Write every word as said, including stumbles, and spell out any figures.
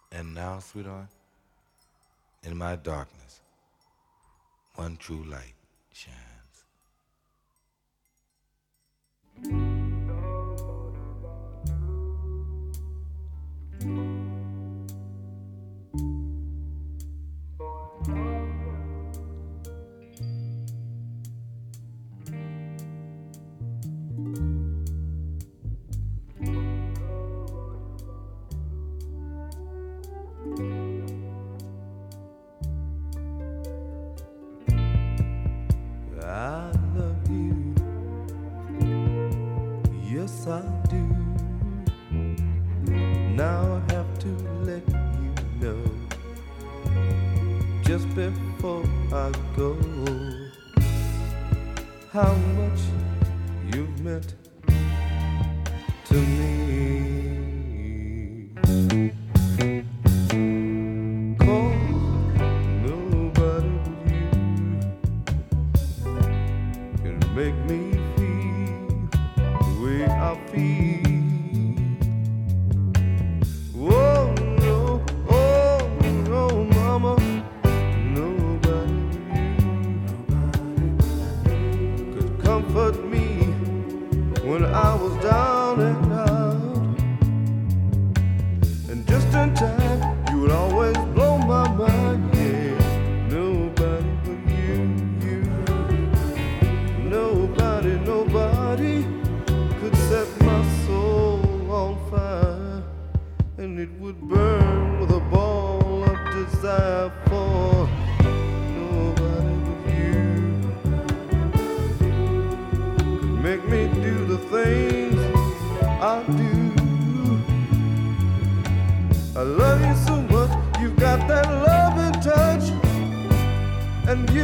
And now, sweetheart, in my darkness, one true light shines. I love you, yes I do. Now I have to let you know, just before I go, how much you've meant to me. 'Cause nobody but you can make me feel the way I feel. Oh no, oh no, mama, nobody but you could comfort me when I was down and out. And just in time, you would always blow my mind, yeah. Nobody but you, you. Nobody, nobody could set my soul on fire, and it would burn with a ball of desire for nobody but you. Could make me do the things I do. I love you so much, you've got that love in touch, and you